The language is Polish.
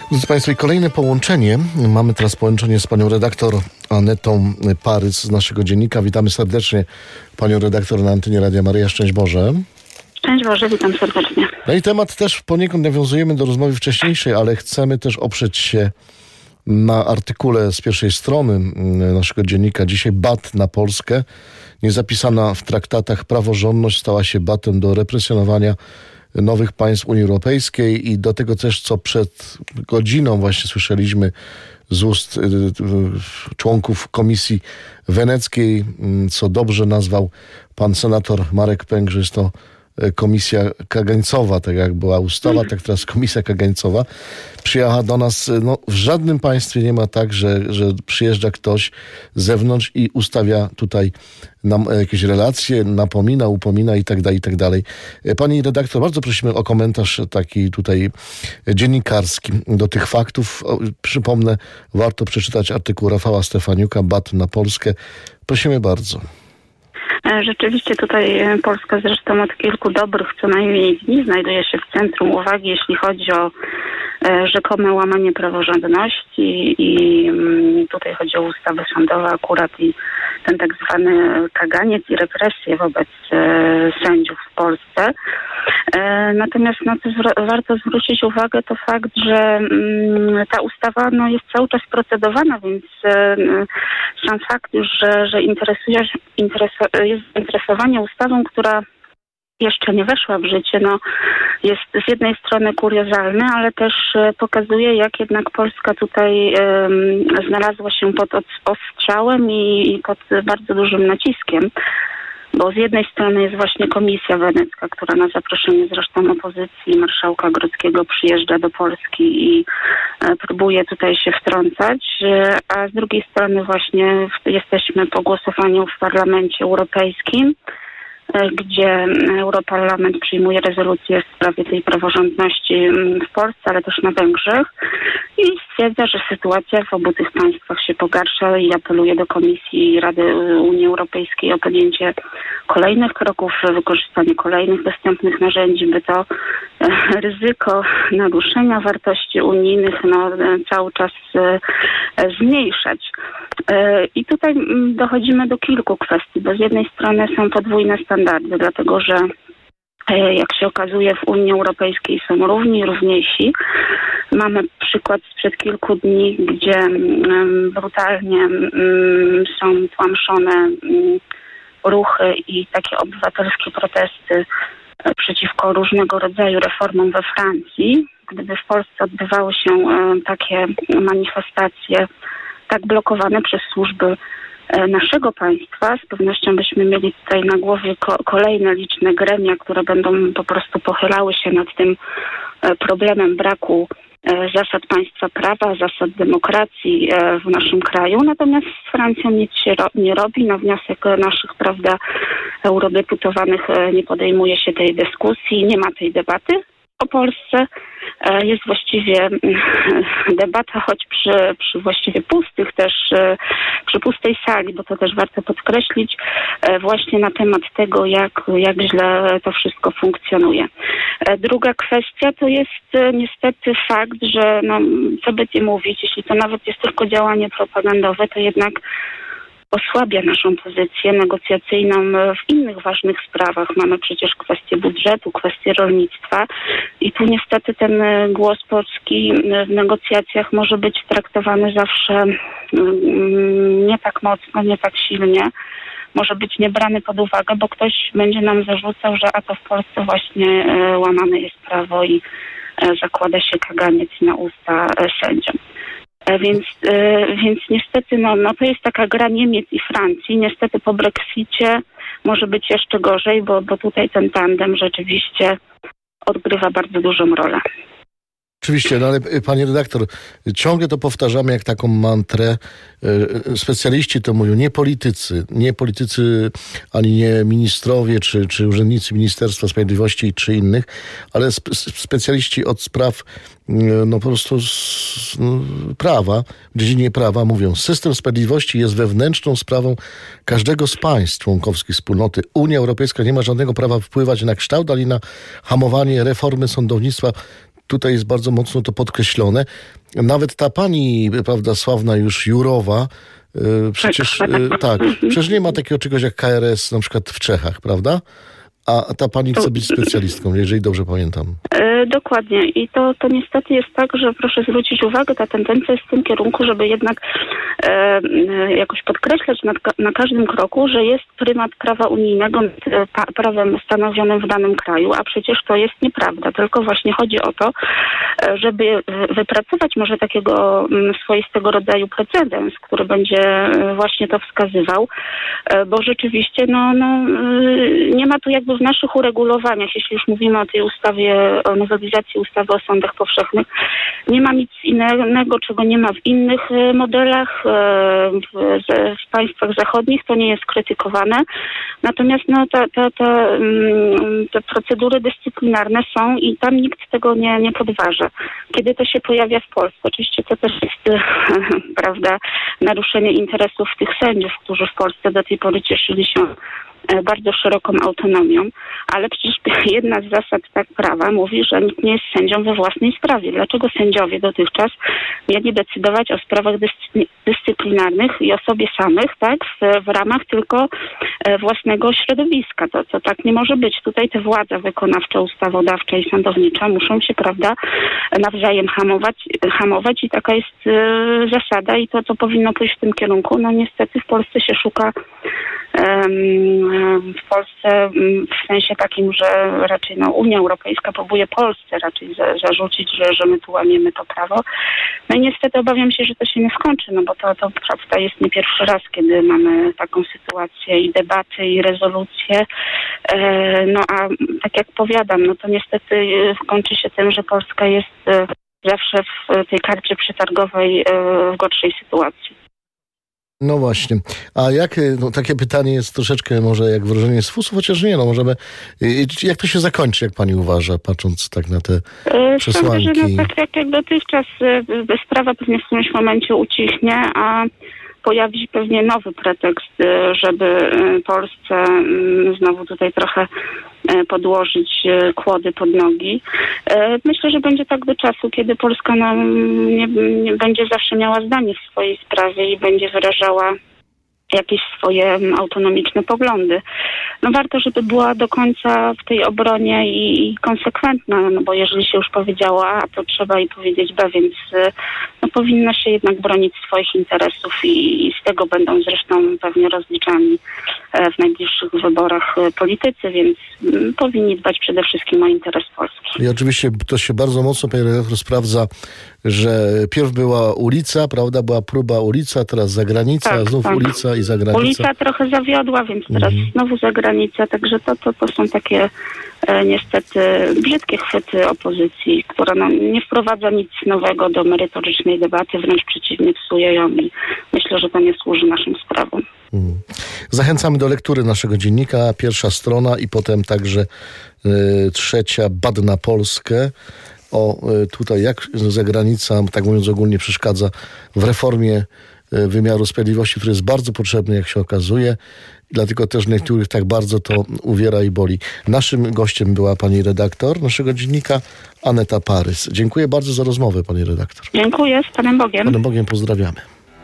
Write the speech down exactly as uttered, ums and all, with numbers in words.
Drodzy Państwo, i kolejne połączenie. Mamy teraz połączenie z panią redaktor Anetą Parys z naszego dziennika. Witamy serdecznie panią redaktor na antenie Radia Maryja. Szczęść Boże. Szczęść Boże, witam serdecznie. No i temat też poniekąd nawiązujemy do rozmowy wcześniejszej, ale chcemy też oprzeć się na artykule z pierwszej strony naszego dziennika. Dzisiaj bat na Polskę. Niezapisana w traktatach praworządność stała się batem do represjonowania nowych państw Unii Europejskiej i do tego też, co przed godziną właśnie słyszeliśmy z ust y, y, członków Komisji Weneckiej, y, co dobrze nazwał pan senator Marek Pęk, że jest to komisja kagańcowa, tak jak była ustawa, tak teraz komisja kagańcowa. Przyjechała do nas, no w żadnym państwie nie ma tak, że, że przyjeżdża ktoś z zewnątrz i ustawia tutaj nam jakieś relacje, napomina, upomina i tak dalej, i tak dalej. Pani redaktor, bardzo prosimy o komentarz taki tutaj dziennikarski do tych faktów. Przypomnę, warto przeczytać artykuł Rafała Stefaniuka, bat na Polskę. Prosimy bardzo. Rzeczywiście tutaj Polska zresztą od kilku dobrych co najmniej dni znajduje się w centrum uwagi, jeśli chodzi o rzekome łamanie praworządności i tutaj chodzi o ustawy sądowe akurat i ten tak zwany kaganiec i represje wobec sędziów w Polsce. Natomiast na co zwr- warto zwrócić uwagę, to fakt, że ta ustawa no, jest cały czas procedowana, więc sam fakt już, że, że interesuje, intereso- jest zainteresowanie ustawą, która jeszcze nie weszła w życie, no jest z jednej strony kuriozalny, ale też pokazuje, jak jednak Polska tutaj um, znalazła się pod ostrzałem i, i pod bardzo dużym naciskiem. Bo z jednej strony jest właśnie Komisja Wenecka, która na zaproszenie zresztą opozycji marszałka Grodzkiego przyjeżdża do Polski i e, próbuje tutaj się wtrącać, e, a z drugiej strony właśnie w, jesteśmy po głosowaniu w Parlamencie Europejskim, e, gdzie Europarlament przyjmuje rezolucję w sprawie tej praworządności w Polsce, ale też na Węgrzech i stwierdza, że sytuacja w obu tych państwach się pogarsza i apeluje do Komisji i Rady Unii Europejskiej o podjęcie kolejnych kroków, wykorzystanie kolejnych dostępnych narzędzi, by to e, ryzyko naruszenia wartości unijnych no, cały czas e, zmniejszać. E, I tutaj m, dochodzimy do kilku kwestii, bo z jednej strony są podwójne standardy, dlatego że jak się okazuje, w Unii Europejskiej są równi, równiejsi. Mamy przykład sprzed kilku dni, gdzie um, brutalnie um, są tłamszone um, ruchy i takie obywatelskie protesty przeciwko różnego rodzaju reformom we Francji. Gdyby w Polsce odbywały się um, takie manifestacje tak blokowane przez służby naszego państwa, z pewnością byśmy mieli tutaj na głowie ko- kolejne liczne gremia, które będą po prostu pochylały się nad tym e, problemem braku e, zasad państwa prawa, zasad demokracji e, w naszym kraju. Natomiast z Francją nic się ro- nie robi. Na wniosek naszych, prawda, eurodeputowanych e, nie podejmuje się tej dyskusji, nie ma tej debaty o Polsce. Jest właściwie debata, choć przy, przy właściwie pustych też, przy pustej sali, bo to też warto podkreślić, właśnie na temat tego, jak, jak źle to wszystko funkcjonuje. Druga kwestia to jest niestety fakt, że no, co by nie mówić, jeśli to nawet jest tylko działanie propagandowe, to jednak osłabia naszą pozycję negocjacyjną w innych ważnych sprawach. Mamy przecież kwestię budżetu, kwestię rolnictwa i tu niestety ten głos Polski w negocjacjach może być traktowany zawsze nie tak mocno, nie tak silnie. Może być nie brany pod uwagę, bo ktoś będzie nam zarzucał, że a to w Polsce właśnie łamane jest prawo i zakłada się kaganiec na usta sędziom. Więc, więc niestety no, no to jest taka gra Niemiec i Francji. Niestety po Brexicie może być jeszcze gorzej, bo, bo tutaj ten tandem rzeczywiście odgrywa bardzo dużą rolę. Oczywiście, no ale panie redaktor, ciągle to powtarzamy jak taką mantrę. Specjaliści to mówią, nie politycy, nie politycy, ani nie ministrowie, czy, czy urzędnicy Ministerstwa Sprawiedliwości, czy innych, ale spe- specjaliści od spraw no po prostu z, no, prawa, w dziedzinie prawa mówią, system sprawiedliwości jest wewnętrzną sprawą każdego z państw członkowskich wspólnoty. Unia Europejska nie ma żadnego prawa wpływać na kształt, ani na hamowanie reformy sądownictwa. tutaj jest bardzo mocno to podkreślone. Nawet ta pani, prawda, sławna już Jurowa, przecież tak, tak, przecież nie ma takiego czegoś jak K R S na przykład w Czechach, prawda? A ta pani chce być specjalistką, jeżeli dobrze pamiętam. E, dokładnie. I to, to niestety jest tak, że proszę zwrócić uwagę, ta tendencja jest w tym kierunku, żeby jednak e, jakoś podkreślać na, na każdym kroku, że jest prymat prawa unijnego nad pa, prawem stanowionym w danym kraju, a przecież to jest nieprawda. Tylko właśnie chodzi o to, żeby wypracować może takiego swoistego rodzaju precedens, który będzie właśnie to wskazywał, bo rzeczywiście no, no, nie ma tu jakby w naszych uregulowaniach, jeśli już mówimy o tej ustawie, o nowelizacji ustawy o sądach powszechnych, nie ma nic innego, czego nie ma w innych modelach w, w państwach zachodnich, to nie jest krytykowane. Natomiast no, ta, ta, ta, te procedury dyscyplinarne są i tam nikt tego nie, nie podważa. Kiedy to się pojawia w Polsce, oczywiście to też jest prawda, naruszenie interesów tych sędziów, którzy w Polsce do tej pory cieszyli się bardzo szeroką autonomią, ale przecież jedna z zasad tak prawa mówi, że nikt nie jest sędzią we własnej sprawie. Dlaczego sędziowie dotychczas mieli decydować o sprawach dyscy- dyscyplinarnych i o sobie samych, tak, w, w ramach tylko własnego środowiska? To, to tak nie może być. Tutaj te władza wykonawcza, ustawodawcza i sądownicza muszą się, prawda, nawzajem hamować, hamować i taka jest y, zasada i to, co powinno pójść w tym kierunku. No niestety w Polsce się szuka w Polsce w sensie takim, że raczej no, Unia Europejska próbuje Polsce raczej za, zarzucić, że, że my tu łamiemy to prawo. No i niestety obawiam się, że to się nie skończy, no bo to, to prawda jest nie pierwszy raz, kiedy mamy taką sytuację i debaty, i rezolucje. No a tak jak powiadam, no to niestety kończy się tym, że Polska jest zawsze w tej karcie przetargowej w gorszej sytuacji. No właśnie. A jak, no takie pytanie jest troszeczkę może jak wróżenie z fusów, chociaż nie, no możemy, jak to się zakończy, jak pani uważa, patrząc tak na te yy, przesłanki? Sądzę, że no tak jak, jak dotychczas sprawa pewnie w którymś momencie ucichnie, a pojawi się pewnie nowy pretekst, żeby Polsce znowu tutaj trochę podłożyć kłody pod nogi. Myślę, że będzie tak do czasu, kiedy Polska no, nie, nie będzie zawsze miała zdanie w swojej sprawie i będzie wyrażała jakieś swoje autonomiczne poglądy. No warto, żeby była do końca w tej obronie i, i konsekwentna, no bo jeżeli się już powiedziała A, to trzeba i powiedzieć B, więc no, powinna się jednak bronić swoich interesów i, i z tego będą zresztą pewnie rozliczani w najbliższych wyborach politycy, więc m, powinni dbać przede wszystkim o interes Polski. I oczywiście to się bardzo mocno, panie redaktor, sprawdza, że pierw była ulica, prawda, była próba ulica, teraz zagranica, tak, znów tak. ulica i zagranica. Ulica trochę zawiodła, więc teraz mhm. znowu zagranica, także to, to, to są takie e, niestety brzydkie chwyty opozycji, która no, nie wprowadza nic nowego do merytorycznej debaty, wręcz przeciwnie, psuje ją i myślę, że to nie służy naszym sprawom. Mhm. Zachęcamy do lektury naszego dziennika, pierwsza strona i potem także y, trzecia, Bat na Polskę. O tutaj jak zagranica, tak mówiąc ogólnie, przeszkadza w reformie wymiaru sprawiedliwości, który jest bardzo potrzebny, jak się okazuje. Dlatego też niektórych tak bardzo to uwiera i boli. Naszym gościem była pani redaktor naszego dziennika, Aneta Parys. Dziękuję bardzo za rozmowę, pani redaktor. Dziękuję, z Panem Bogiem. Panem Bogiem pozdrawiamy.